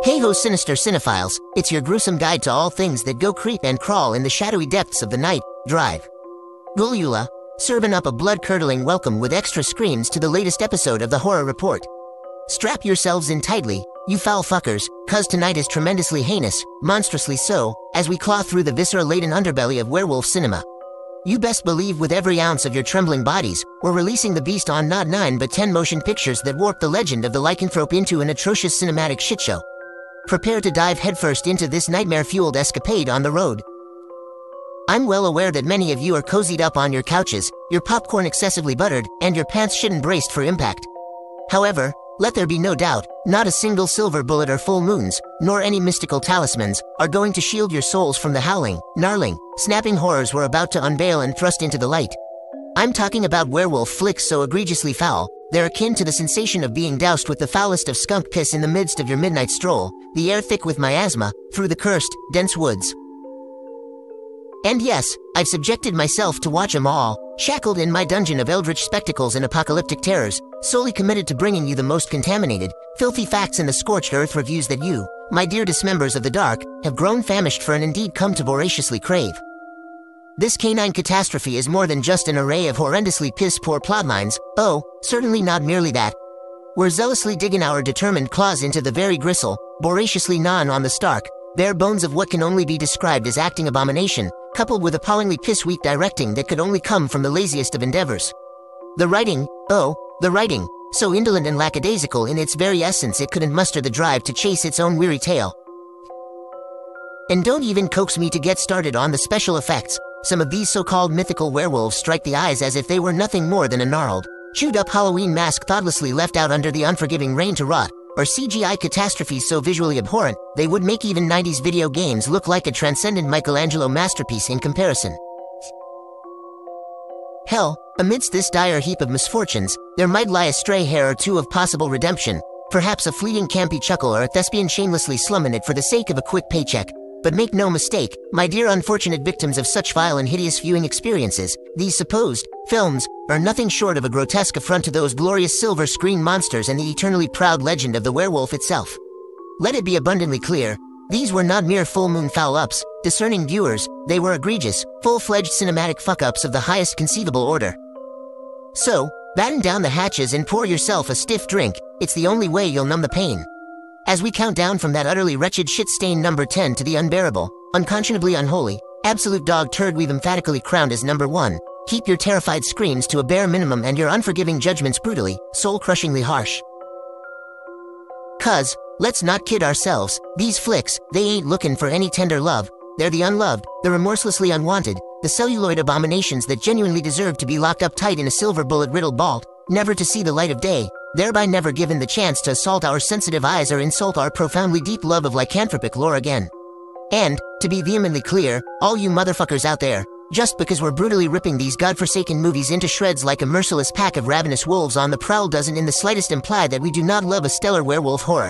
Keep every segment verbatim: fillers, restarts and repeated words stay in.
Hey ho sinister cinephiles, it's your gruesome guide to all things that go creep and crawl in the shadowy depths of the night. Drive. Gulula, serving up a blood-curdling welcome with extra screams to the latest episode of the Horror Report. Strap yourselves in tightly, you foul fuckers, cause tonight is tremendously heinous, monstrously so, as we claw through the viscera-laden underbelly of werewolf cinema. You best believe with every ounce of your trembling bodies, we're releasing the beast on not nine but ten motion pictures that warp the legend of the lycanthrope into an atrocious cinematic shitshow. Prepare to dive headfirst into this nightmare-fueled escapade on the road. I'm well aware that many of you are cozied up on your couches, your popcorn excessively buttered, and your pants shit braced for impact. However, let there be no doubt, not a single silver bullet or full moons, nor any mystical talismans, are going to shield your souls from the howling, gnarling, snapping horrors we're about to unveil and thrust into the light. I'm talking about werewolf flicks so egregiously foul, they're akin to the sensation of being doused with the foulest of skunk piss in the midst of your midnight stroll, the air thick with miasma, through the cursed, dense woods. And yes, I've subjected myself to watch 'em all, shackled in my dungeon of eldritch spectacles and apocalyptic terrors, solely committed to bringing you the most contaminated, filthy facts and the scorched earth reviews that you, my dear dismembers of the dark, have grown famished for and indeed come to voraciously crave. This canine catastrophe is more than just an array of horrendously piss-poor plotlines. Oh, certainly not merely that. We're zealously digging our determined claws into the very gristle, voraciously gnawing on the stark, bare bones of what can only be described as acting abomination, coupled with appallingly piss-weak directing that could only come from the laziest of endeavors. The writing, oh, the writing, so indolent and lackadaisical in its very essence it couldn't muster the drive to chase its own weary tail. And don't even coax me to get started on the special effects. Some of these so-called mythical werewolves strike the eyes as if they were nothing more than a gnarled, chewed-up Halloween mask thoughtlessly left out under the unforgiving rain to rot, or C G I catastrophes so visually abhorrent, they would make even nineties video games look like a transcendent Michelangelo masterpiece in comparison. Hell, amidst this dire heap of misfortunes, there might lie a stray hair or two of possible redemption, perhaps a fleeting campy chuckle or a thespian shamelessly slumming it for the sake of a quick paycheck. But make no mistake, my dear unfortunate victims of such vile and hideous viewing experiences, these supposed films are nothing short of a grotesque affront to those glorious silver screen monsters and the eternally proud legend of the werewolf itself. Let it be abundantly clear, these were not mere full moon foul-ups, discerning viewers, they were egregious, full-fledged cinematic fuck-ups of the highest conceivable order. So, batten down the hatches and pour yourself a stiff drink, it's the only way you'll numb the pain. As we count down from that utterly wretched shit-stain number ten to the unbearable, unconscionably unholy, absolute dog turd we've emphatically crowned as number one, keep your terrified screams to a bare minimum and your unforgiving judgments brutally, soul-crushingly harsh. 'Cause, let's not kid ourselves, these flicks, they ain't looking for any tender love, they're the unloved, the remorselessly unwanted, the celluloid abominations that genuinely deserve to be locked up tight in a silver bullet-riddled vault, never to see the light of day, thereby never given the chance to assault our sensitive eyes or insult our profoundly deep love of lycanthropic lore again. And, to be vehemently clear, all you motherfuckers out there, just because we're brutally ripping these godforsaken movies into shreds like a merciless pack of ravenous wolves on the prowl doesn't in the slightest imply that we do not love a stellar werewolf horror.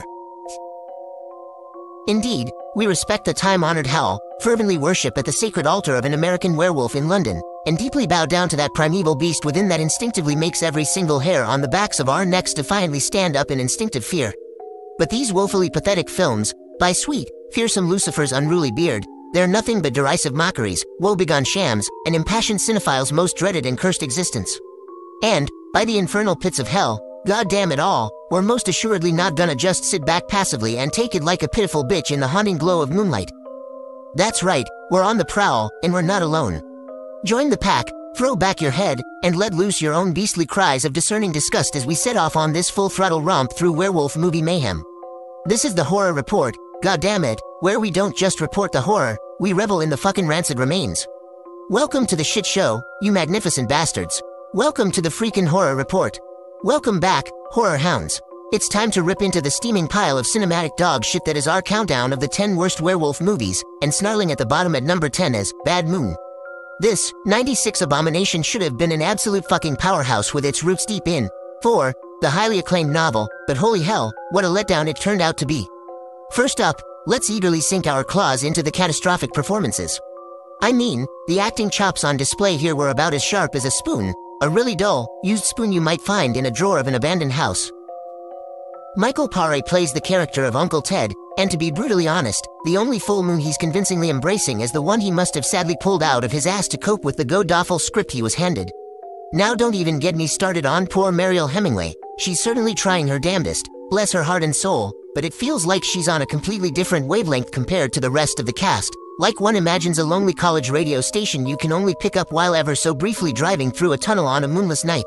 Indeed, we respect the time-honored howl, fervently worship at the sacred altar of an American werewolf in London, and deeply bow down to that primeval beast within that instinctively makes every single hair on the backs of our necks defiantly stand up in instinctive fear. But these woefully pathetic films, by sweet, fearsome Lucifer's unruly beard, they're nothing but derisive mockeries, woebegone shams, and impassioned cinephiles' most dreaded and cursed existence. And, by the infernal pits of hell, god damn it all, we're most assuredly not gonna just sit back passively and take it like a pitiful bitch in the haunting glow of moonlight. That's right, we're on the prowl, and we're not alone. Join the pack, throw back your head, and let loose your own beastly cries of discerning disgust as we set off on this full-throttle romp through werewolf movie mayhem. This is the Horror Report, goddammit, where we don't just report the horror, we revel in the fucking rancid remains. Welcome to the shit show, you magnificent bastards. Welcome to the freaking Horror Report. Welcome back, horror hounds. It's time to rip into the steaming pile of cinematic dog shit that is our countdown of the ten worst werewolf movies, and snarling at the bottom at number ten is Bad Moon. This, ninety-six abomination should have been an absolute fucking powerhouse with its roots deep in, four, the highly acclaimed novel, but holy hell, what a letdown it turned out to be. First up, let's eagerly sink our claws into the catastrophic performances. I mean, the acting chops on display here were about as sharp as a spoon, a really dull, used spoon you might find in a drawer of an abandoned house. Michael Paré plays the character of Uncle Ted, And to be brutally honest, the only full moon he's convincingly embracing is the one he must have sadly pulled out of his ass to cope with the god-awful script he was handed. Now don't even get me started on poor Mariel Hemingway. She's certainly trying her damnedest, bless her heart and soul, but it feels like she's on a completely different wavelength compared to the rest of the cast, like one imagines a lonely college radio station you can only pick up while ever so briefly driving through a tunnel on a moonless night.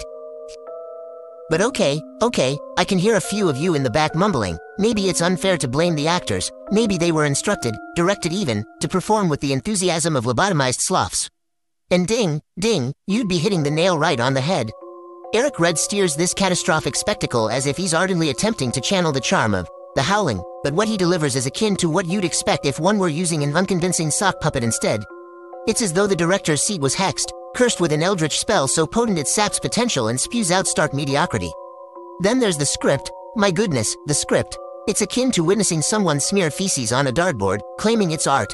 But okay, okay, I can hear a few of you in the back mumbling, maybe it's unfair to blame the actors, maybe they were instructed, directed even, to perform with the enthusiasm of lobotomized sloths. And ding, ding, you'd be hitting the nail right on the head. Eric Red steers this catastrophic spectacle as if he's ardently attempting to channel the charm of The Howling, but what he delivers is akin to what you'd expect if one were using an unconvincing sock puppet instead. It's as though the director's seat was hexed, cursed with an eldritch spell so potent it saps potential and spews out stark mediocrity. Then there's the script. My goodness, the script. It's akin to witnessing someone smear feces on a dartboard, claiming it's art.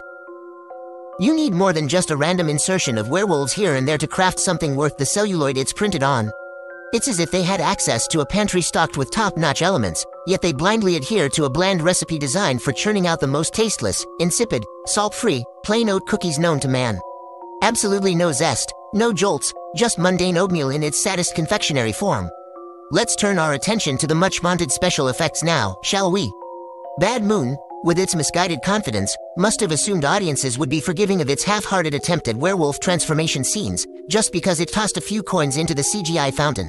You need more than just a random insertion of werewolves here and there to craft something worth the celluloid it's printed on. It's as if they had access to a pantry stocked with top-notch elements, yet they blindly adhere to a bland recipe designed for churning out the most tasteless, insipid, salt-free, plain oat cookies known to man. Absolutely no zest, no jolts, just mundane oatmeal in its saddest confectionery form. Let's turn our attention to the much-vaunted special effects now, shall we? Bad Moon, with its misguided confidence, must have assumed audiences would be forgiving of its half-hearted attempt at werewolf transformation scenes, just because it tossed a few coins into the C G I fountain.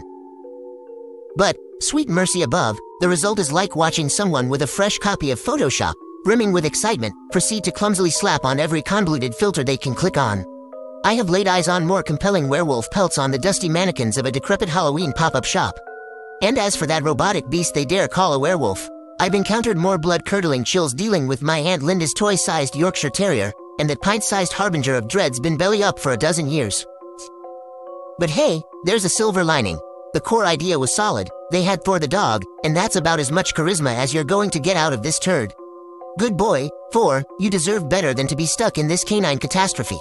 But, sweet mercy above, the result is like watching someone with a fresh copy of Photoshop, brimming with excitement, proceed to clumsily slap on every convoluted filter they can click on. I have laid eyes on more compelling werewolf pelts on the dusty mannequins of a decrepit Halloween pop-up shop. And as for that robotic beast they dare call a werewolf, I've encountered more blood-curdling chills dealing with my Aunt Linda's toy-sized Yorkshire Terrier, and that pint-sized harbinger of dread's been belly up for a dozen years. But hey, there's a silver lining. The core idea was solid, they had Thor the dog, and that's about as much charisma as you're going to get out of this turd. Good boy, Thor, you deserve better than to be stuck in this canine catastrophe.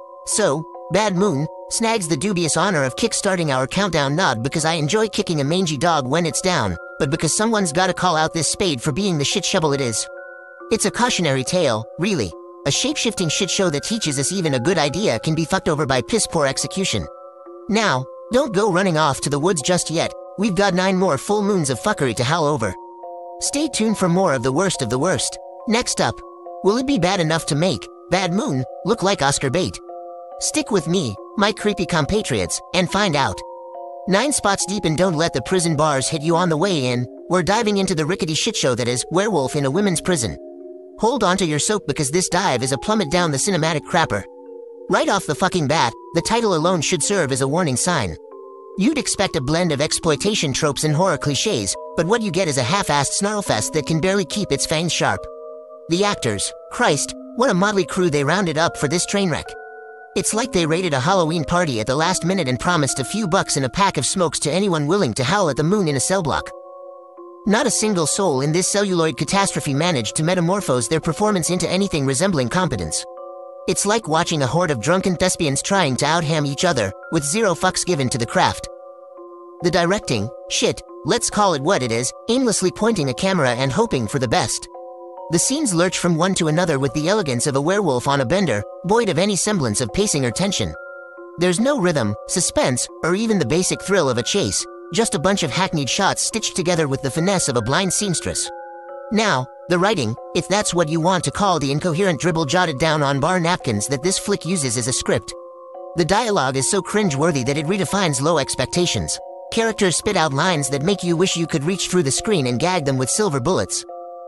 So, Bad Moon snags the dubious honor of kickstarting our countdown not because I enjoy kicking a mangy dog when it's down, but because someone's gotta call out this spade for being the shit shovel it is. It's a cautionary tale, really. A shape-shifting shit show that teaches us even a good idea can be fucked over by piss-poor execution. Now, don't go running off to the woods just yet, we've got nine more full moons of fuckery to howl over. Stay tuned for more of the worst of the worst. Next up, will it be bad enough to make Bad Moon look like Oscar bait? Stick with me, my creepy compatriots, and find out. Nine spots deep and don't let the prison bars hit you on the way in, we're diving into the rickety shitshow that is Werewolf in a Women's Prison. Hold on to your soap because this dive is a plummet down the cinematic crapper. Right off the fucking bat, the title alone should serve as a warning sign. You'd expect a blend of exploitation tropes and horror cliches, but what you get is a half-assed snarlfest that can barely keep its fangs sharp. The actors, Christ, what a motley crew they rounded up for this train wreck. It's like they raided a Halloween party at the last minute and promised a few bucks and a pack of smokes to anyone willing to howl at the moon in a cell block. Not a single soul in this celluloid catastrophe managed to metamorphose their performance into anything resembling competence. It's like watching a horde of drunken thespians trying to out-ham each other, with zero fucks given to the craft. The directing, shit, let's call it what it is, aimlessly pointing a camera and hoping for the best. The scenes lurch from one to another with the elegance of a werewolf on a bender, void of any semblance of pacing or tension. There's no rhythm, suspense, or even the basic thrill of a chase, just a bunch of hackneyed shots stitched together with the finesse of a blind seamstress. Now, the writing, if that's what you want to call the incoherent dribble jotted down on bar napkins that this flick uses as a script. The dialogue is so cringe-worthy that it redefines low expectations. Characters spit out lines that make you wish you could reach through the screen and gag them with silver bullets.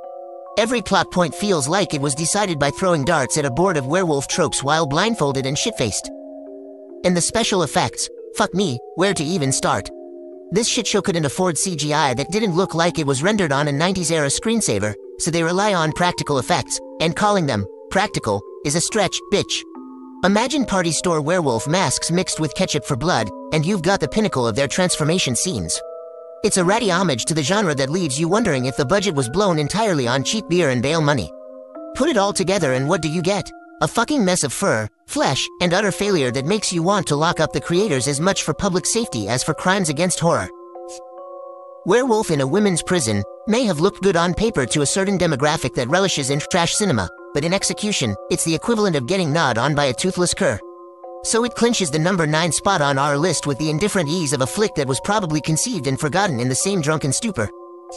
Every plot point feels like it was decided by throwing darts at a board of werewolf tropes while blindfolded and shit-faced. And the special effects, fuck me, where to even start? This shitshow couldn't afford C G I that didn't look like it was rendered on a nineties-era screensaver, so they rely on practical effects, and calling them practical is a stretch, bitch. Imagine party store werewolf masks mixed with ketchup for blood, and you've got the pinnacle of their transformation scenes. It's a ratty homage to the genre that leaves you wondering if the budget was blown entirely on cheap beer and bail money. Put it all together and what do you get? A fucking mess of fur, flesh, and utter failure that makes you want to lock up the creators as much for public safety as for crimes against horror. Werewolf in a women's prison may have looked good on paper to a certain demographic that relishes in trash cinema, but in execution, it's the equivalent of getting gnawed on by a toothless cur. So it clinches the number nine spot on our list with the indifferent ease of a flick that was probably conceived and forgotten in the same drunken stupor.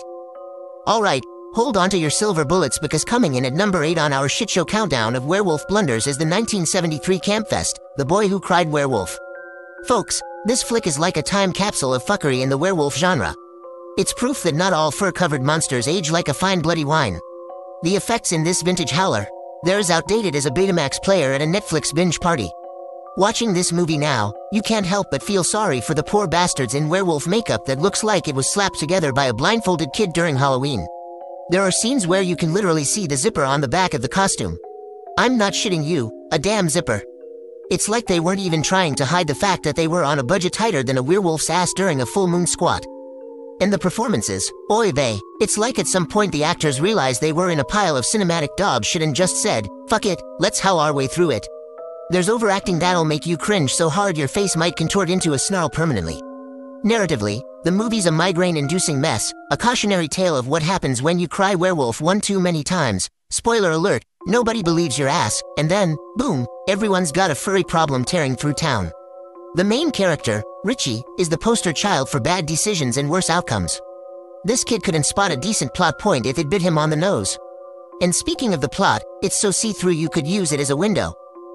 Alright, hold on to your silver bullets because coming in at number eight on our shitshow countdown of werewolf blunders is the nineteen seventy-three Campfest, The Boy Who Cried Werewolf. Folks, this flick is like a time capsule of fuckery in the werewolf genre. It's proof that not all fur-covered monsters age like a fine bloody wine. The effects in this vintage howler, they're as outdated as a Betamax player at a Netflix binge party. Watching this movie now, you can't help but feel sorry for the poor bastards in werewolf makeup that looks like it was slapped together by a blindfolded kid during Halloween. There are scenes where you can literally see the zipper on the back of the costume. I'm not shitting you, a damn zipper. It's like they weren't even trying to hide the fact that they were on a budget tighter than a werewolf's ass during a full moon squat. And the performances, oy vey, it's like at some point the actors realized they were in a pile of cinematic dog shit and just said, fuck it, let's howl our way through it. There's overacting that'll make you cringe so hard your face might contort into a snarl permanently. Narratively, the movie's a migraine-inducing mess, a cautionary tale of what happens when you cry werewolf one too many times. Spoiler alert, nobody believes your ass, and then, boom, everyone's got a furry problem tearing through town. The main character, Richie, is the poster child for bad decisions and worse outcomes. This kid couldn't spot a decent plot point if it bit him on the nose. And speaking of the plot, it's so see-through you could use it as a window.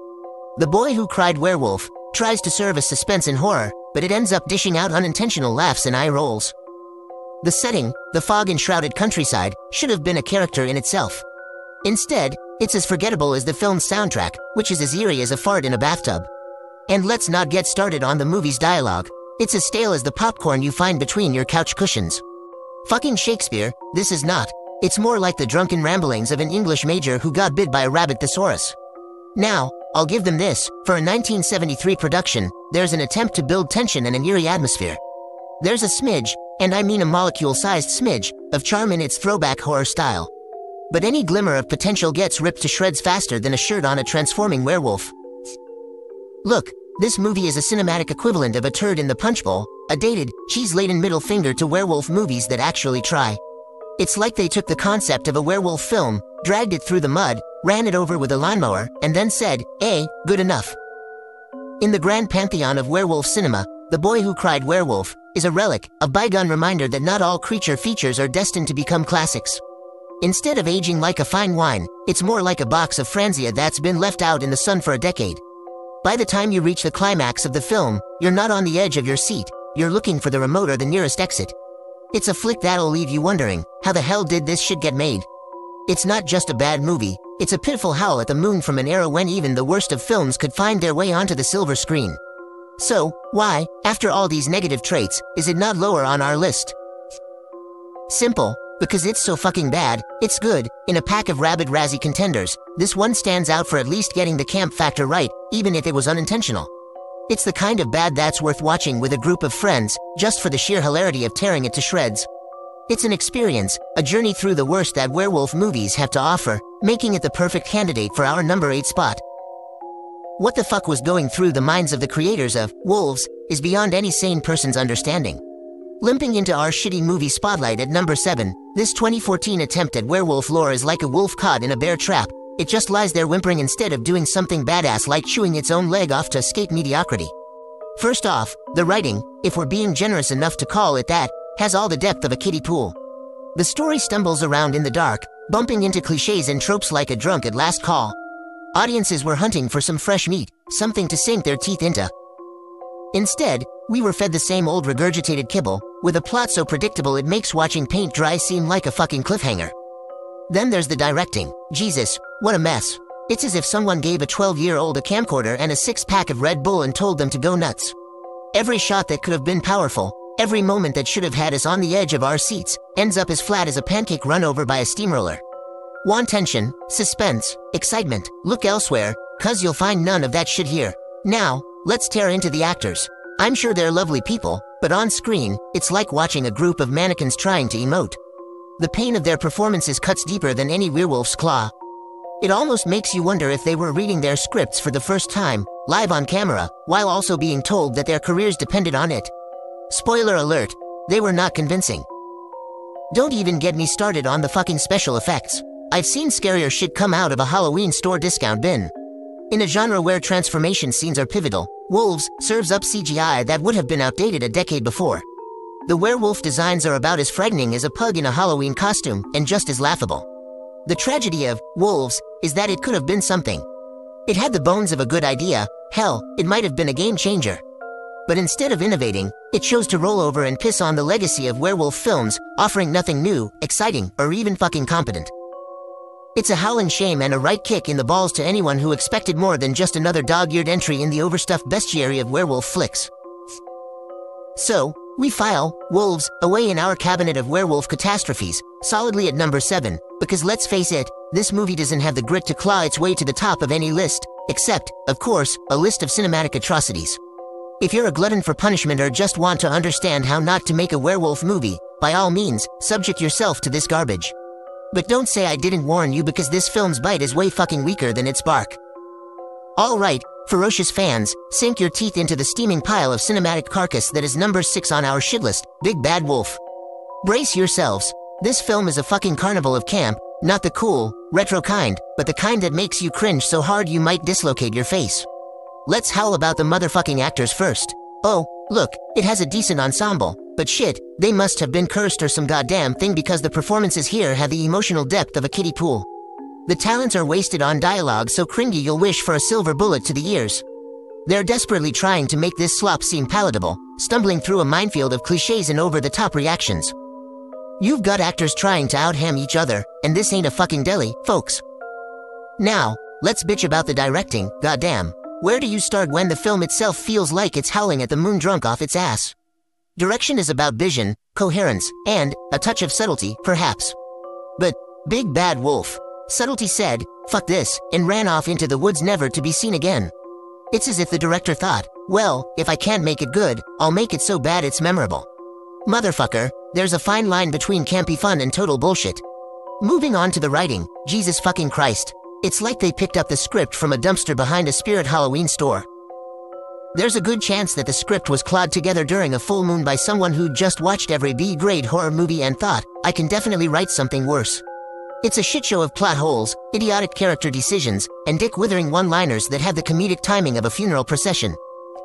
The Boy Who Cried Werewolf tries to serve as suspense and horror, but it ends up dishing out unintentional laughs and eye rolls. The setting, the fog-enshrouded countryside, should have been a character in itself. Instead, it's as forgettable as the film's soundtrack, which is as eerie as a fart in a bathtub. And let's not get started on the movie's dialogue. It's as stale as the popcorn you find between your couch cushions. Fucking Shakespeare, this is not. It's more like the drunken ramblings of an English major who got bit by a rabbit thesaurus. Now, I'll give them this, for a nineteen seventy-three production, there's an attempt to build tension and an eerie atmosphere. There's a smidge, and I mean a molecule-sized smidge, of charm in its throwback horror style. But any glimmer of potential gets ripped to shreds faster than a shirt on a transforming werewolf. Look, this movie is a cinematic equivalent of a turd in the punch bowl, a dated, cheese-laden middle finger to werewolf movies that actually try. It's like they took the concept of a werewolf film, dragged it through the mud, ran it over with a lawnmower, and then said, eh, good enough. In the grand pantheon of werewolf cinema, The Boy Who Cried Werewolf is a relic, a bygone reminder that not all creature features are destined to become classics. Instead of aging like a fine wine, it's more like a box of Franzia that's been left out in the sun for a decade. By the time you reach the climax of the film, you're not on the edge of your seat, you're looking for the remote or the nearest exit. It's a flick that'll leave you wondering, how the hell did this shit get made? It's not just a bad movie, it's a pitiful howl at the moon from an era when even the worst of films could find their way onto the silver screen. So, why, after all these negative traits, is it not lower on our list? Simple, because it's so fucking bad, it's good. In a pack of rabid Razzie contenders, this one stands out for at least getting the camp factor right, even if it was unintentional. It's the kind of bad that's worth watching with a group of friends, just for the sheer hilarity of tearing it to shreds. It's an experience, a journey through the worst that werewolf movies have to offer, making it the perfect candidate for our number eight spot. What the fuck was going through the minds of the creators of Wolves is beyond any sane person's understanding. Limping into our shitty movie spotlight at number seven, this twenty fourteen attempt at werewolf lore is like a wolf caught in a bear trap. It just lies there whimpering instead of doing something badass like chewing its own leg off to escape mediocrity. First off, the writing, if we're being generous enough to call it that, has all the depth of a kiddie pool. The story stumbles around in the dark, bumping into cliches and tropes like a drunk at last call. Audiences were hunting for some fresh meat, something to sink their teeth into. Instead, we were fed the same old regurgitated kibble, with a plot so predictable it makes watching paint dry seem like a fucking cliffhanger. Then there's the directing. Jesus, what a mess. It's as if someone gave a twelve-year-old a camcorder and a six-pack of Red Bull and told them to go nuts. Every shot that could have been powerful, every moment that should have had us on the edge of our seats, ends up as flat as a pancake run over by a steamroller. Want tension, suspense, excitement? Look elsewhere, cause you'll find none of that shit here. Now, let's tear into the actors. I'm sure they're lovely people, but on screen, it's like watching a group of mannequins trying to emote. The pain of their performances cuts deeper than any werewolf's claw. It almost makes you wonder if they were reading their scripts for the first time, live on camera, while also being told that their careers depended on it. Spoiler alert, they were not convincing. Don't even get me started on the fucking special effects. I've seen scarier shit come out of a Halloween store discount bin. In a genre where transformation scenes are pivotal, Wolves serves up C G I that would have been outdated a decade before. The werewolf designs are about as frightening as a pug in a Halloween costume, and just as laughable. The tragedy of Wolves is that it could have been something. It had the bones of a good idea, hell, it might have been a game changer. But instead of innovating, it chose to roll over and piss on the legacy of werewolf films, offering nothing new, exciting, or even fucking competent. It's a howling shame and a right kick in the balls to anyone who expected more than just another dog-eared entry in the overstuffed bestiary of werewolf flicks. So, we file Wolves away in our cabinet of werewolf catastrophes, solidly at number seven, because let's face it, this movie doesn't have the grit to claw its way to the top of any list, except, of course, a list of cinematic atrocities. If you're a glutton for punishment or just want to understand how not to make a werewolf movie, by all means, subject yourself to this garbage. But don't say I didn't warn you, because this film's bite is way fucking weaker than its bark. Alright, ferocious fans, sink your teeth into the steaming pile of cinematic carcass that is number six on our shit list, Big Bad Wolf. Brace yourselves. This film is a fucking carnival of camp, not the cool, retro kind, but the kind that makes you cringe so hard you might dislocate your face. Let's howl about the motherfucking actors first. Oh, look, it has a decent ensemble, but shit, they must have been cursed or some goddamn thing, because the performances here have the emotional depth of a kiddie pool. The talents are wasted on dialogue so cringy you'll wish for a silver bullet to the ears. They're desperately trying to make this slop seem palatable, stumbling through a minefield of cliches and over-the-top reactions. You've got actors trying to out-ham each other, and this ain't a fucking deli, folks. Now, let's bitch about the directing, goddamn. Where do you start when the film itself feels like it's howling at the moon drunk off its ass? Direction is about vision, coherence, and a touch of subtlety, perhaps. But Big Bad Wolf. Subtlety said, fuck this, and ran off into the woods never to be seen again. It's as if the director thought, well, if I can't make it good, I'll make it so bad it's memorable. Motherfucker, there's a fine line between campy fun and total bullshit. Moving on to the writing, Jesus fucking Christ. It's like they picked up the script from a dumpster behind a Spirit Halloween store. There's a good chance that the script was clawed together during a full moon by someone who'd just watched every B-grade horror movie and thought, I can definitely write something worse. It's a shitshow of plot holes, idiotic character decisions, and dick-withering one-liners that have the comedic timing of a funeral procession.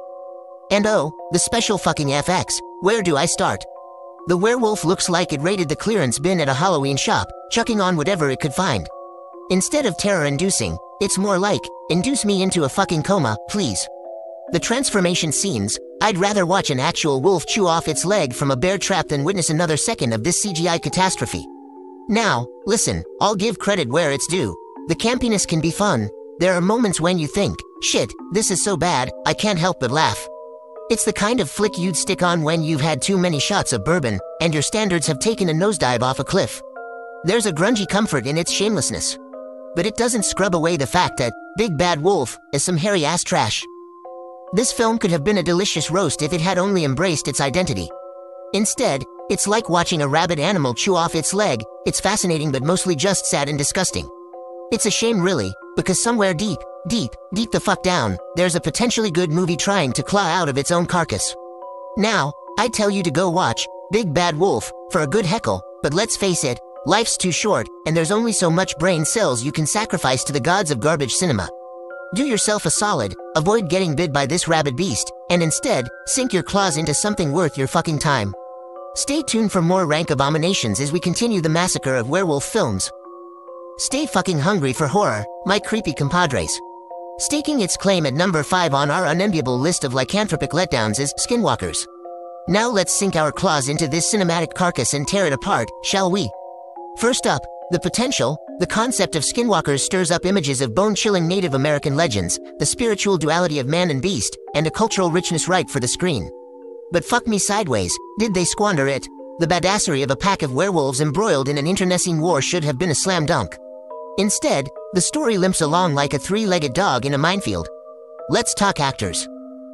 And oh, the special fucking F X, where do I start? The werewolf looks like it raided the clearance bin at a Halloween shop, chucking on whatever it could find. Instead of terror-inducing, it's more like, induce me into a fucking coma, please. The transformation scenes, I'd rather watch an actual wolf chew off its leg from a bear trap than witness another second of this C G I catastrophe. Now, listen, I'll give credit where it's due. The campiness can be fun. There are moments when you think, shit, this is so bad, I can't help but laugh. It's the kind of flick you'd stick on when you've had too many shots of bourbon, and your standards have taken a nosedive off a cliff. There's a grungy comfort in its shamelessness. But it doesn't scrub away the fact that Big Bad Wolf is some hairy-ass trash. This film could have been a delicious roast if it had only embraced its identity. Instead, it's like watching a rabid animal chew off its leg. It's fascinating but mostly just sad and disgusting. It's a shame really, because somewhere deep, deep, deep the fuck down, there's a potentially good movie trying to claw out of its own carcass. Now, I tell you to go watch Big Bad Wolf for a good heckle, but let's face it, life's too short, and there's only so much brain cells you can sacrifice to the gods of garbage cinema. Do yourself a solid, avoid getting bit by this rabid beast, and instead, sink your claws into something worth your fucking time. Stay tuned for more rank abominations as we continue the massacre of werewolf films. Stay fucking hungry for horror, my creepy compadres. Staking its claim at number five on our unenviable list of lycanthropic letdowns is Skinwalkers. Now let's sink our claws into this cinematic carcass and tear it apart, shall we? First up, the potential. The concept of Skinwalkers stirs up images of bone-chilling Native American legends, the spiritual duality of man and beast, and a cultural richness ripe for the screen. But fuck me sideways, did they squander it? The badassery of a pack of werewolves embroiled in an internecine war should have been a slam dunk. Instead, the story limps along like a three-legged dog in a minefield. Let's talk actors.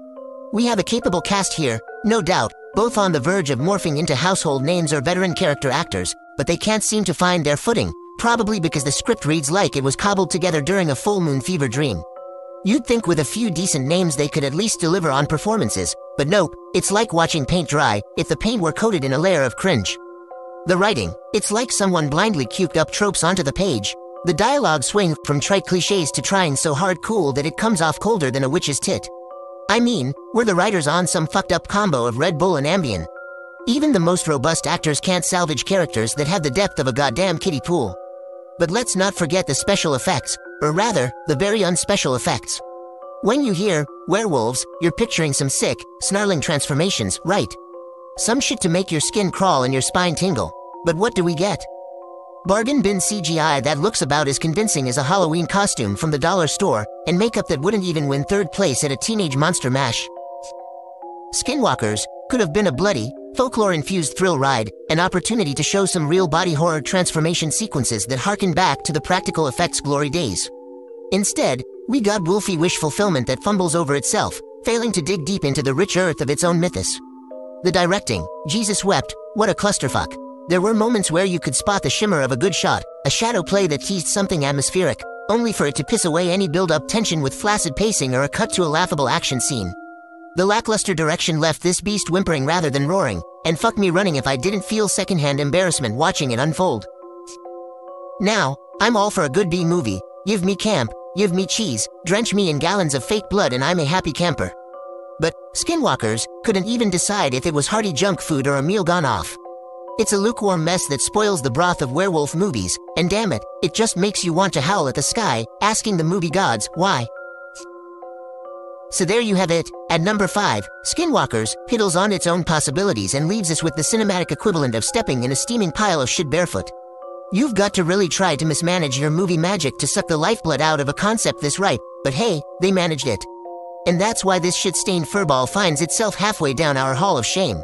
We have a capable cast here, no doubt, both on the verge of morphing into household names or veteran character actors, but they can't seem to find their footing, probably because the script reads like it was cobbled together during a full moon fever dream. You'd think with a few decent names they could at least deliver on performances, but nope, it's like watching paint dry, if the paint were coated in a layer of cringe. The writing, it's like someone blindly cuked up tropes onto the page. The dialogue swing from trite cliches to trying so hard cool that it comes off colder than a witch's tit. I mean, were the writers on some fucked up combo of Red Bull and Ambien? Even the most robust actors can't salvage characters that have the depth of a goddamn kiddie pool. But let's not forget the special effects, or rather, the very unspecial effects. When you hear werewolves, you're picturing some sick, snarling transformations, right? Some shit to make your skin crawl and your spine tingle. But what do we get? Bargain bin C G I that looks about as convincing as a Halloween costume from the dollar store, and makeup that wouldn't even win third place at a Teenage Monster Mash. Skinwalkers could have been a bloody, folklore-infused thrill ride, an opportunity to show some real body horror transformation sequences that harken back to the practical effects glory days. Instead, we got wolfy wish fulfillment that fumbles over itself, failing to dig deep into the rich earth of its own mythos. The directing, Jesus wept, what a clusterfuck. There were moments where you could spot the shimmer of a good shot, a shadow play that teased something atmospheric, only for it to piss away any build-up tension with flaccid pacing or a cut to a laughable action scene. The lackluster direction left this beast whimpering rather than roaring, and fuck me running if I didn't feel secondhand embarrassment watching it unfold. Now, I'm all for a good B-movie. Give me camp, give me cheese, drench me in gallons of fake blood and I'm a happy camper. But Skinwalkers couldn't even decide if it was hearty junk food or a meal gone off. It's a lukewarm mess that spoils the broth of werewolf movies, and damn it, it just makes you want to howl at the sky, asking the movie gods, why? So there you have it. At number five, Skinwalkers piddles on its own possibilities and leaves us with the cinematic equivalent of stepping in a steaming pile of shit barefoot. You've got to really try to mismanage your movie magic to suck the lifeblood out of a concept this ripe, but hey, they managed it. And that's why this shit-stained furball finds itself halfway down our hall of shame.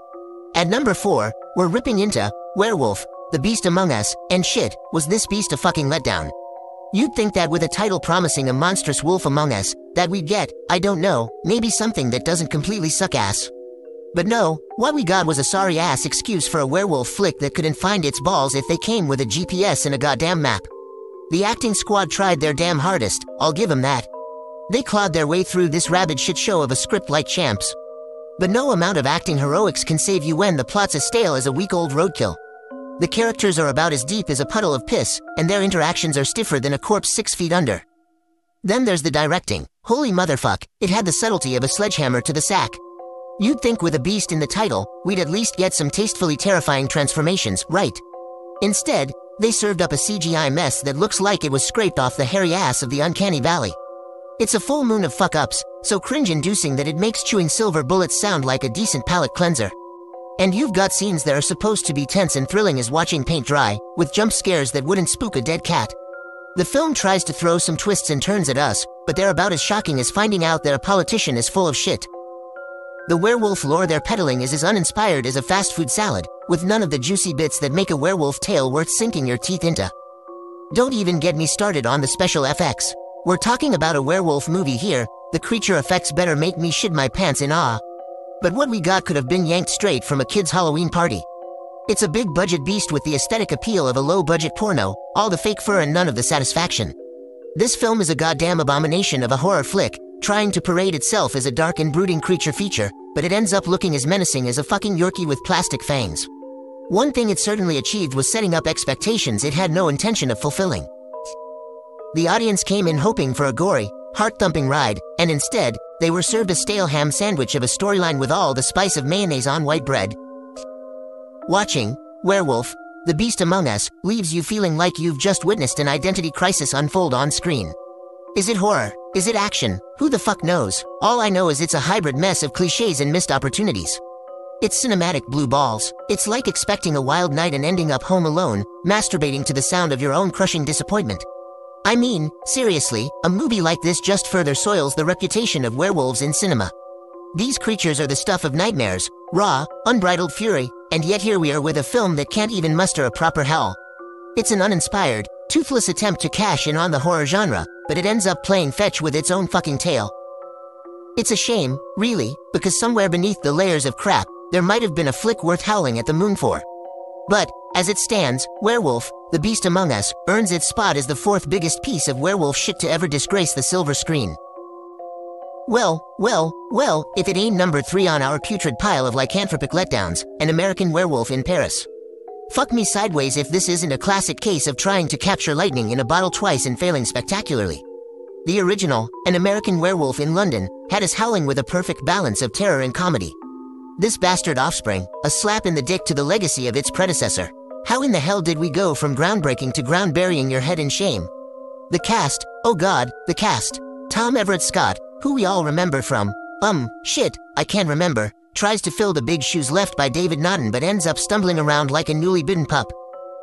At number four, we're ripping into Werewolf, The Beast Among Us, and shit, was this beast a fucking letdown? You'd think that with a title promising a monstrous wolf among us, that we'd get, I don't know, maybe something that doesn't completely suck ass. But no, what we got was a sorry-ass excuse for a werewolf flick that couldn't find its balls if they came with a G P S and a goddamn map. The acting squad tried their damn hardest, I'll give them that. They clawed their way through this rabid shit show of a script like champs. But no amount of acting heroics can save you when the plot's as stale as a week-old roadkill. The characters are about as deep as a puddle of piss, and their interactions are stiffer than a corpse six feet under. Then there's the directing. Holy motherfuck, it had the subtlety of a sledgehammer to the sack. You'd think with a beast in the title, we'd at least get some tastefully terrifying transformations, right? Instead, they served up a C G I mess that looks like it was scraped off the hairy ass of the uncanny valley. It's a full moon of fuck-ups, so cringe-inducing that it makes chewing silver bullets sound like a decent palate cleanser. And you've got scenes that are supposed to be tense and thrilling as watching paint dry, with jump scares that wouldn't spook a dead cat. The film tries to throw some twists and turns at us, but they're about as shocking as finding out that a politician is full of shit. The werewolf lore they're peddling is as uninspired as a fast food salad, with none of the juicy bits that make a werewolf tale worth sinking your teeth into. Don't even get me started on the special F X. We're talking about a werewolf movie here, the creature effects better make me shit my pants in awe. But what we got could have been yanked straight from a kid's Halloween party. It's a big-budget beast with the aesthetic appeal of a low-budget porno, all the fake fur and none of the satisfaction. This film is a goddamn abomination of a horror flick, trying to parade itself as a dark and brooding creature feature, but it ends up looking as menacing as a fucking Yorkie with plastic fangs. One thing it certainly achieved was setting up expectations it had no intention of fulfilling. The audience came in hoping for a gory, heart-thumping ride, and instead, they were served a stale ham sandwich of a storyline with all the spice of mayonnaise on white bread. Watching Werewolf, The Beast Among Us leaves you feeling like you've just witnessed an identity crisis unfold on screen. Is it horror? Is it action? Who the fuck knows? All I know is it's a hybrid mess of cliches and missed opportunities. It's cinematic blue balls. It's like expecting a wild night and ending up home alone, masturbating to the sound of your own crushing disappointment. I mean, seriously, a movie like this just further soils the reputation of werewolves in cinema. These creatures are the stuff of nightmares, raw, unbridled fury, and yet here we are with a film that can't even muster a proper howl. It's an uninspired, toothless attempt to cash in on the horror genre, but it ends up playing fetch with its own fucking tail. It's a shame, really, because somewhere beneath the layers of crap, there might have been a flick worth howling at the moon for. But, as it stands, Werewolf, The Beast Among Us, earns its spot as the fourth biggest piece of werewolf shit to ever disgrace the silver screen. Well, well, well, if it ain't number three on our putrid pile of lycanthropic letdowns, An American Werewolf in Paris. Fuck me sideways if this isn't a classic case of trying to capture lightning in a bottle twice and failing spectacularly. The original, An American Werewolf in London, had us howling with a perfect balance of terror and comedy. This bastard offspring, a slap in the dick to the legacy of its predecessor. How in the hell did we go from groundbreaking to ground burying your head in shame? The cast, oh god, the cast. Tom Everett Scott, who we all remember from, um, shit, I can't remember, tries to fill the big shoes left by David Naughton but ends up stumbling around like a newly bitten pup.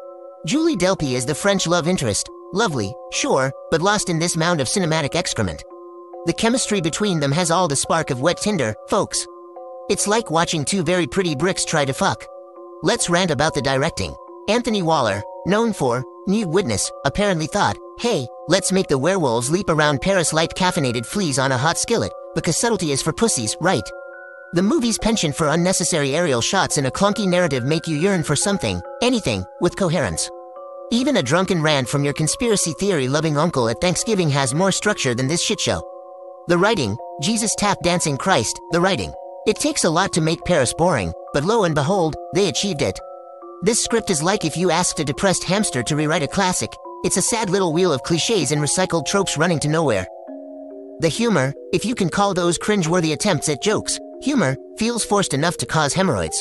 Julie Delpy is the French love interest, lovely, sure, but lost in this mound of cinematic excrement. The chemistry between them has all the spark of wet tinder, folks. It's like watching two very pretty bricks try to fuck. Let's rant about the directing. Anthony Waller, known for New Witness, apparently thought, hey, let's make the werewolves leap around Paris like caffeinated fleas on a hot skillet, because subtlety is for pussies, right? The movie's penchant for unnecessary aerial shots and a clunky narrative make you yearn for something, anything, with coherence. Even a drunken rant from your conspiracy theory-loving uncle at Thanksgiving has more structure than this shitshow. The writing, Jesus tap dancing Christ, the writing. It takes a lot to make Paris boring, but lo and behold, they achieved it. This script is like if you asked a depressed hamster to rewrite a classic. It's a sad little wheel of cliches and recycled tropes running to nowhere. The humor, if you can call those cringe-worthy attempts at jokes, humor, feels forced enough to cause hemorrhoids.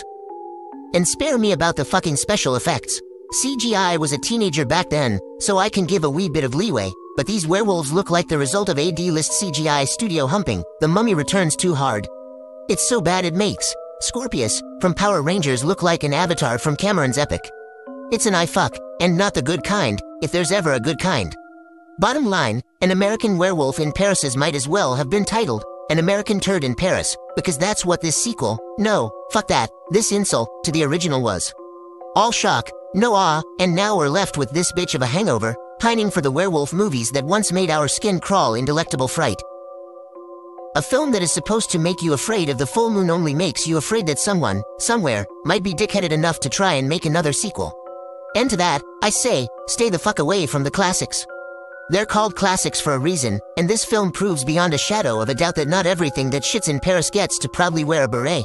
And spare me about the fucking special effects. C G I was a teenager back then, so I can give a wee bit of leeway, but these werewolves look like the result of a D-list C G I studio humping. The Mummy Returns too hard. It's so bad it makes Scorpius from Power Rangers look like an avatar from Cameron's Epic. It's an I fuck, and not the good kind, if there's ever a good kind. Bottom line, An American Werewolf in Paris might as well have been titled An American Turd in Paris, because that's what this sequel, no, fuck that, this insult, to the original was. All shock, no awe, and now we're left with this bitch of a hangover, pining for the werewolf movies that once made our skin crawl in delectable fright. A film that is supposed to make you afraid of the full moon only makes you afraid that someone, somewhere, might be dickheaded enough to try and make another sequel. And to that, I say, stay the fuck away from the classics. They're called classics for a reason, and this film proves beyond a shadow of a doubt that not everything that shits in Paris gets to proudly wear a beret.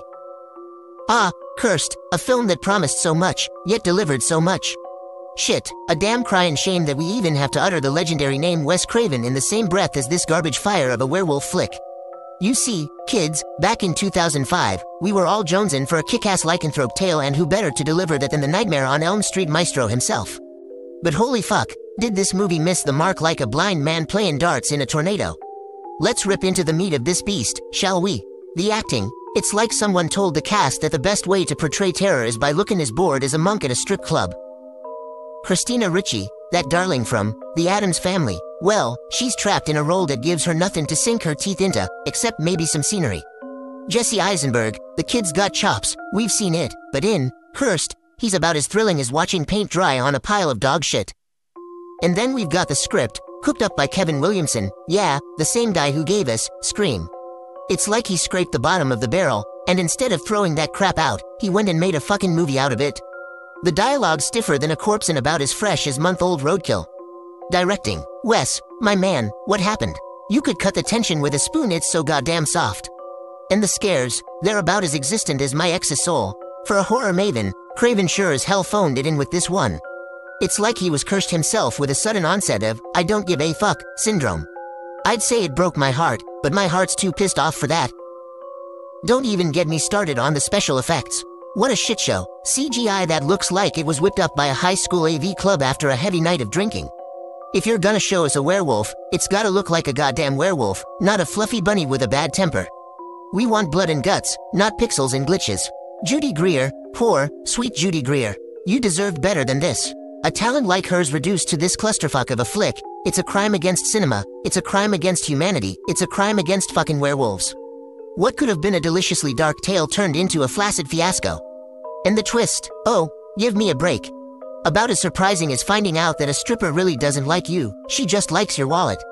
Ah, Cursed, a film that promised so much, yet delivered so much. Shit, a damn crying shame that we even have to utter the legendary name Wes Craven in the same breath as this garbage fire of a werewolf flick. You see, kids, back in two thousand five, we were all jonesing for a kick-ass lycanthrope tale, and who better to deliver that than the Nightmare on Elm Street maestro himself. But holy fuck, did this movie miss the mark like a blind man playing darts in a tornado? Let's rip into the meat of this beast, shall we? The acting. It's like someone told the cast that the best way to portray terror is by looking as bored as a monk at a strip club. Christina Ricci, that darling from The Addams Family, well, she's trapped in a role that gives her nothing to sink her teeth into, except maybe some scenery. Jesse Eisenberg, the kid's got chops, we've seen it, but in Cursed, he's about as thrilling as watching paint dry on a pile of dog shit. And then we've got the script, cooked up by Kevin Williamson, yeah, the same guy who gave us Scream. It's like he scraped the bottom of the barrel, and instead of throwing that crap out, he went and made a fucking movie out of it. The dialogue's stiffer than a corpse and about as fresh as month-old roadkill. Directing. Wes, my man, what happened? You could cut the tension with a spoon, it's so goddamn soft. And the scares, they're about as existent as my ex's soul. For a horror maven, Craven sure as hell phoned it in with this one. It's like he was cursed himself with a sudden onset of, I don't give a fuck, syndrome. I'd say it broke my heart, but my heart's too pissed off for that. Don't even get me started on the special effects. What a shitshow, C G I that looks like it was whipped up by a high school A V club after a heavy night of drinking. If you're gonna show us a werewolf, it's gotta look like a goddamn werewolf, not a fluffy bunny with a bad temper. We want blood and guts, not pixels and glitches. Judy Greer, poor, sweet Judy Greer. You deserved better than this. A talent like hers reduced to this clusterfuck of a flick, it's a crime against cinema, it's a crime against humanity, it's a crime against fucking werewolves. What could have been a deliciously dark tale turned into a flaccid fiasco? And the twist, oh, give me a break. About as surprising as finding out that a stripper really doesn't like you, she just likes your wallet.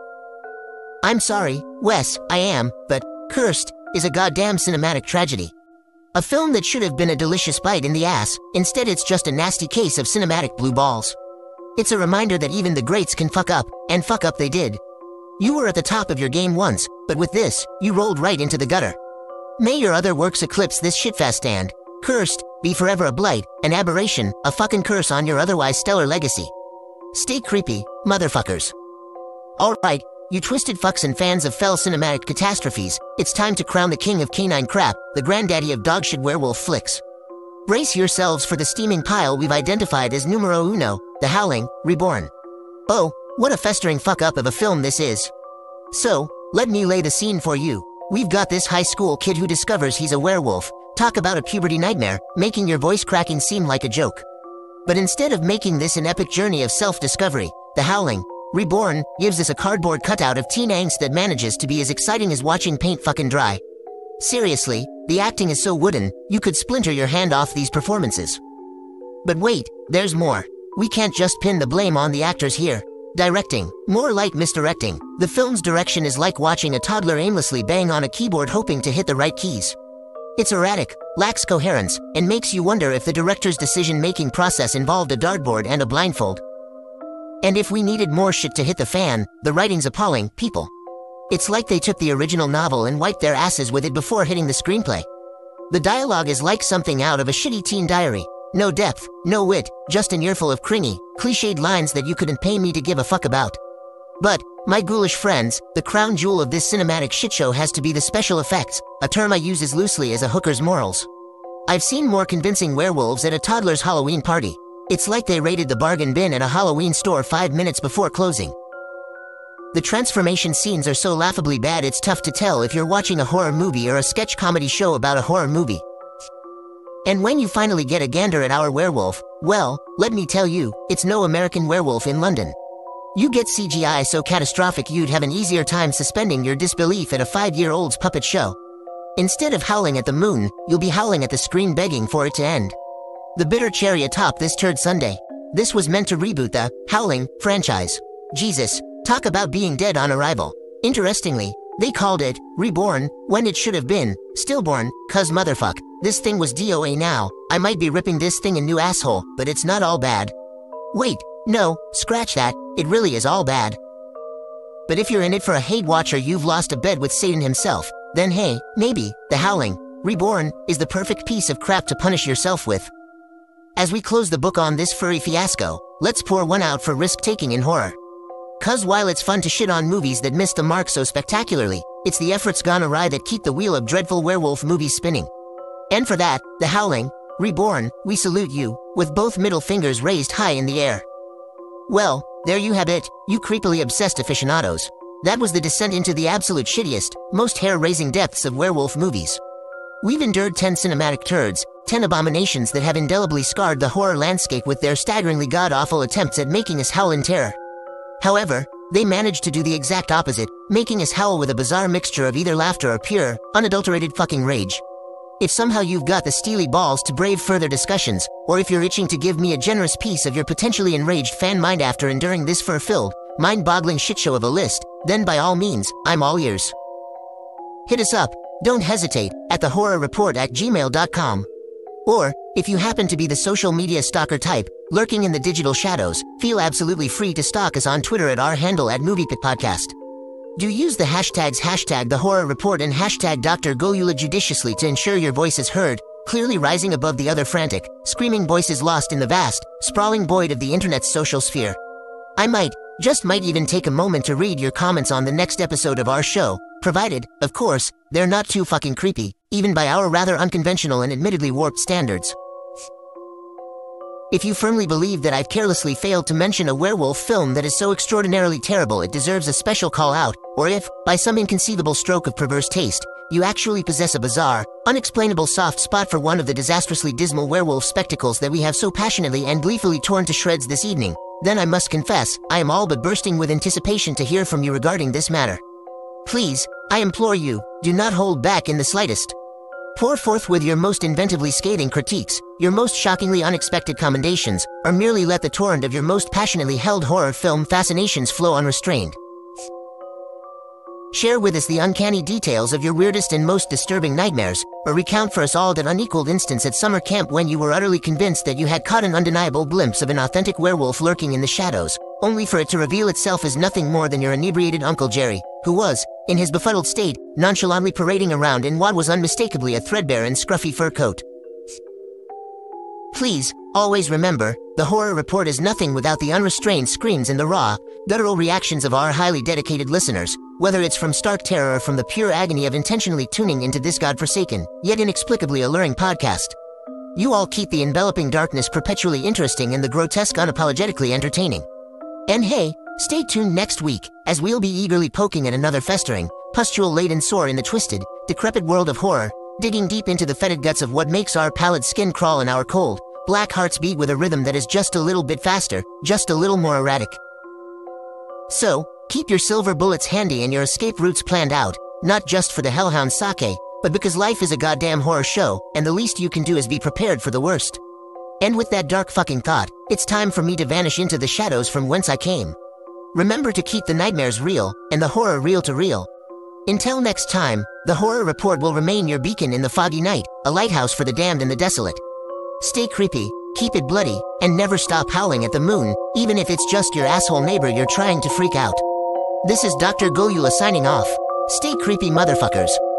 I'm sorry, Wes, I am, but Cursed is a goddamn cinematic tragedy. A film that should have been a delicious bite in the ass, instead it's just a nasty case of cinematic blue balls. It's a reminder that even the greats can fuck up, and fuck up they did. You were at the top of your game once, but with this, you rolled right into the gutter. May your other works eclipse this shitfest, and Cursed be forever a blight, an aberration, a fucking curse on your otherwise stellar legacy. Stay creepy, motherfuckers. Alright, you twisted fucks and fans of fell cinematic catastrophes, it's time to crown the king of canine crap, the granddaddy of dogshit werewolf flicks. Brace yourselves for the steaming pile we've identified as numero uno, The Howling, Reborn. Oh, what a festering fuck-up of a film this is. So, let me lay the scene for you. We've got this high school kid who discovers he's a werewolf. Talk about a puberty nightmare, making your voice cracking seem like a joke. But instead of making this an epic journey of self-discovery, The Howling, Reborn gives us a cardboard cutout of teen angst that manages to be as exciting as watching paint fucking dry. Seriously, the acting is so wooden, you could splinter your hand off these performances. But wait, there's more. We can't just pin the blame on the actors here. Directing, more like misdirecting. The film's direction is like watching a toddler aimlessly bang on a keyboard hoping to hit the right keys. It's erratic, lacks coherence, and makes you wonder if the director's decision-making process involved a dartboard and a blindfold. And if we needed more shit to hit the fan, the writing's appalling, people. It's like they took the original novel and wiped their asses with it before hitting the screenplay. The dialogue is like something out of a shitty teen diary. No depth, no wit, just an earful of cringy, cliched lines that you couldn't pay me to give a fuck about. But, my ghoulish friends, the crown jewel of this cinematic shitshow has to be the special effects, a term I use as loosely as a hooker's morals. I've seen more convincing werewolves at a toddler's Halloween party. It's like they raided the bargain bin at a Halloween store five minutes before closing. The transformation scenes are so laughably bad it's tough to tell if you're watching a horror movie or a sketch comedy show about a horror movie. And when you finally get a gander at our werewolf, well, let me tell you, it's no American Werewolf in London. You get C G I so catastrophic you'd have an easier time suspending your disbelief at a five-year-old's puppet show. Instead of howling at the moon, you'll be howling at the screen begging for it to end. The bitter cherry atop this turd sundae. This was meant to reboot the Howling franchise. Jesus, talk about being dead on arrival. Interestingly, they called it Reborn when it should have been Stillborn, cuz motherfuck. This thing was D O A now. I might be ripping this thing a new asshole, but it's not all bad. Wait, no, scratch that. It really is all bad. But if you're in it for a hate watch or you've lost a bet with Satan himself, then hey, maybe The Howling, Reborn is the perfect piece of crap to punish yourself with. As we close the book on this furry fiasco, let's pour one out for risk-taking in horror. Cuz while it's fun to shit on movies that miss the mark so spectacularly, it's the efforts gone awry that keep the wheel of dreadful werewolf movies spinning. And for that, The Howling, Reborn, we salute you, with both middle fingers raised high in the air. Well, there you have it, you creepily obsessed aficionados. That was the descent into the absolute shittiest, most hair-raising depths of werewolf movies. We've endured ten cinematic turds, ten abominations that have indelibly scarred the horror landscape with their staggeringly god-awful attempts at making us howl in terror. However, they managed to do the exact opposite, making us howl with a bizarre mixture of either laughter or pure, unadulterated fucking rage. If somehow you've got the steely balls to brave further discussions, or if you're itching to give me a generous piece of your potentially enraged fan mind after enduring this fur-filled, mind-boggling shitshow of a list, then by all means, I'm all ears. Hit us up, don't hesitate, at the horror report at gmail dot com. Or, if you happen to be the social media stalker type, lurking in the digital shadows, feel absolutely free to stalk us on Twitter at our handle at MoviePitPodcast. Do use the hashtags hashtag the horror report and hashtag Doctor Golula judiciously to ensure your voice is heard, clearly rising above the other frantic, screaming voices lost in the vast, sprawling void of the internet's social sphere. I might, just might even take a moment to read your comments on the next episode of our show, provided, of course, they're not too fucking creepy, even by our rather unconventional and admittedly warped standards. If you firmly believe that I've carelessly failed to mention a werewolf film that is so extraordinarily terrible it deserves a special call-out, or if, by some inconceivable stroke of perverse taste, you actually possess a bizarre, unexplainable soft spot for one of the disastrously dismal werewolf spectacles that we have so passionately and gleefully torn to shreds this evening, then I must confess, I am all but bursting with anticipation to hear from you regarding this matter. Please, I implore you, do not hold back in the slightest. Pour forth with your most inventively scathing critiques, your most shockingly unexpected commendations, or merely let the torrent of your most passionately held horror film fascinations flow unrestrained. Share with us the uncanny details of your weirdest and most disturbing nightmares, or recount for us all that unequaled instance at summer camp when you were utterly convinced that you had caught an undeniable glimpse of an authentic werewolf lurking in the shadows, only for it to reveal itself as nothing more than your inebriated Uncle Jerry, who was, in his befuddled state, nonchalantly parading around in what was unmistakably a threadbare and scruffy fur coat. Please, always remember, the horror report is nothing without the unrestrained screams and the raw, guttural reactions of our highly dedicated listeners, whether it's from stark terror or from the pure agony of intentionally tuning into this godforsaken, yet inexplicably alluring podcast. You all keep the enveloping darkness perpetually interesting and the grotesque unapologetically entertaining. And hey, stay tuned next week, as we'll be eagerly poking at another festering, pustule-laden sore in the twisted, decrepit world of horror, digging deep into the fetid guts of what makes our pallid skin crawl and our cold, black hearts beat with a rhythm that is just a little bit faster, just a little more erratic. So, keep your silver bullets handy and your escape routes planned out, not just for the hellhound sake, but because life is a goddamn horror show, and the least you can do is be prepared for the worst. And with that dark fucking thought, it's time for me to vanish into the shadows from whence I came. Remember to keep the nightmares real, and the horror real to real. Until next time, the horror report will remain your beacon in the foggy night, a lighthouse for the damned and the desolate. Stay creepy, keep it bloody, and never stop howling at the moon, even if it's just your asshole neighbor you're trying to freak out. This is Doctor Golula signing off. Stay creepy, motherfuckers.